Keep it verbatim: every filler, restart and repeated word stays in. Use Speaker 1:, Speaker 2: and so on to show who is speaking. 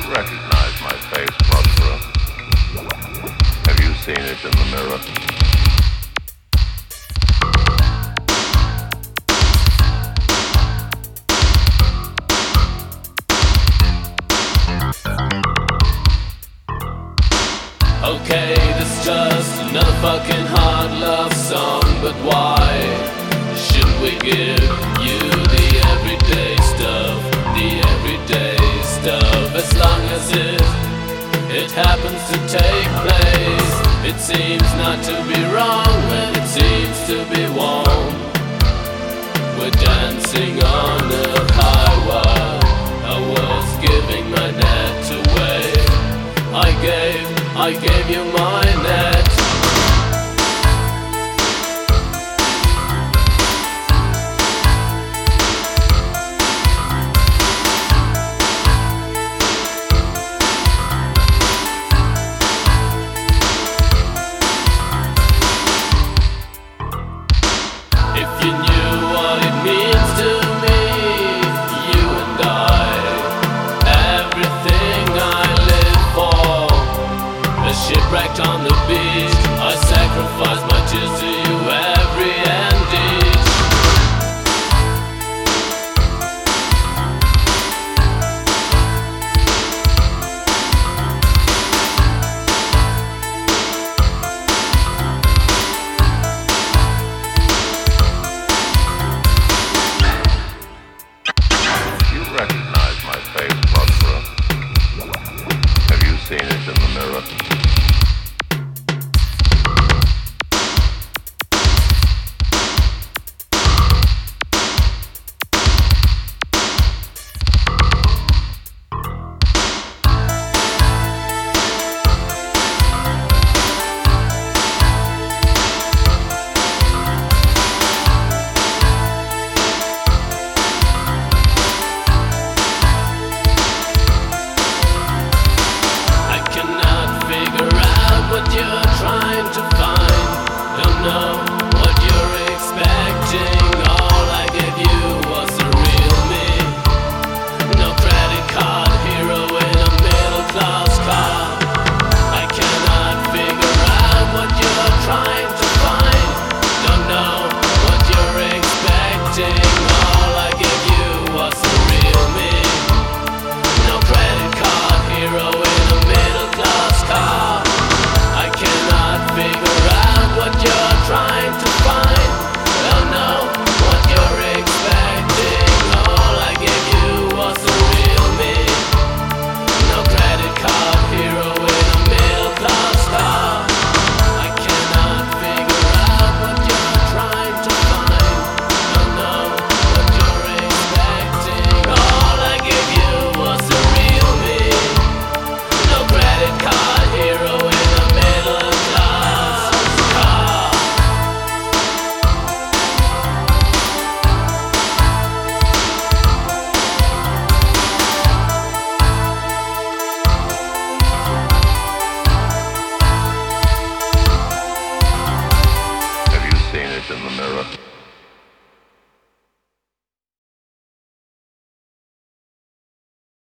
Speaker 1: recognize my face, Prospero? Have you seen it in the mirror?
Speaker 2: Okay, this is just another fucking hard love song, but why should we give you the everyday stuff, the everyday stuff? As long as it, it happens to take place, it seems not to be wrong when it seems to be warm. We're dancing on the highway, I was giving my net away. I gave I gave you my net. If you knew what it means to me, you and I, everything I live for. Shipwrecked on the beach, I sacrificed my